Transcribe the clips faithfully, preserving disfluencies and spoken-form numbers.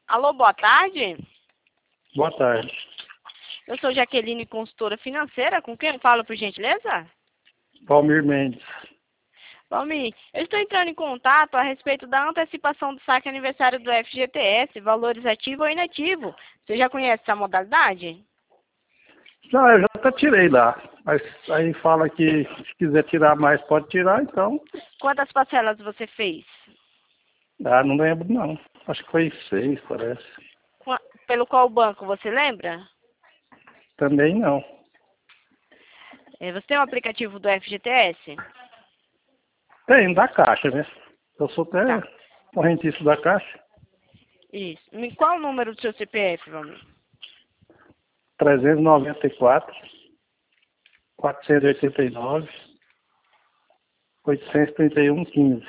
Alô, boa tarde. Boa tarde. Eu sou Jaqueline, consultora financeira. Com quem eu falo, por gentileza? Valmir Mendes. Valmir, eu estou entrando em contato a respeito da antecipação do saque aniversário do F G T S, valores ativo ou inativo. Você já conhece essa modalidade? Não, eu já até tirei lá. Mas aí fala que se quiser tirar mais, pode tirar, então. Quantas parcelas você fez? Ah, não lembro não. Acho que foi seis, parece. Qua- Pelo qual banco, você lembra? Também não. É, Você tem o aplicativo do F G T S? Tem, da Caixa, né? Eu sou até Tá, correntista da Caixa. isso. Me- Qual o número do seu C P F, Valmir? trezentos e noventa e quatro, quatrocentos e oitenta e nove, oitocentos e trinta e um, quinze.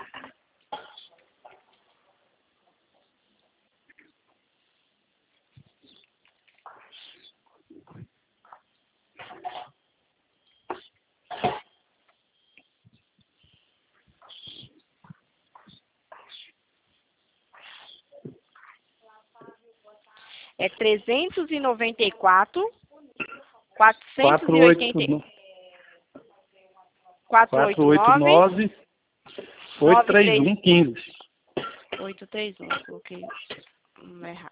É trezentos e noventa e quatro, quatrocentos e oitenta, quatrocentos e oitenta e nove, quatrocentos e oitenta e nove, oitocentos e trinta e um, quinze. oitocentos e trinta e um, coloquei um errado.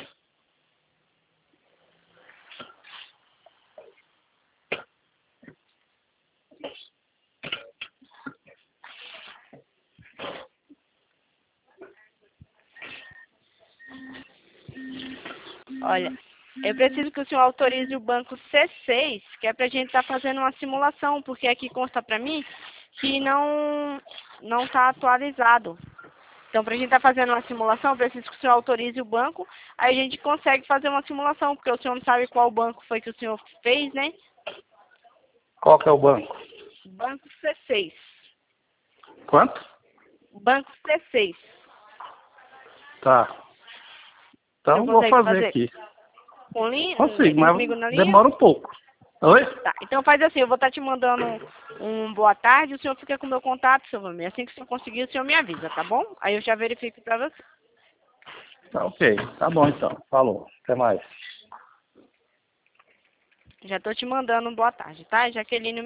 Olha, eu preciso que o senhor autorize o banco C seis, que é para a gente estar fazendo uma simulação, porque aqui consta para mim que não não está atualizado. Então, para a gente estar fazendo uma simulação, eu preciso que o senhor autorize o banco, aí a gente consegue fazer uma simulação, porque o senhor não sabe qual banco foi que o senhor fez, né? Qual que é o banco? Banco C seis. Quanto? Banco C seis. Tá. O senhor Então vou consegue fazer fazer aqui. com li- Consigo, comigo mas na linha? demora um pouco. Oi? Tá, então faz assim, eu vou estar te mandando um, um boa tarde, o senhor fica com o meu contato, seu Valmir. Assim que o senhor conseguir, o senhor me avisa, tá bom? Aí eu já verifico pra você. Tá ok. Tá bom então. Falou. Até mais. Já tô te mandando um boa tarde, tá? Jaqueline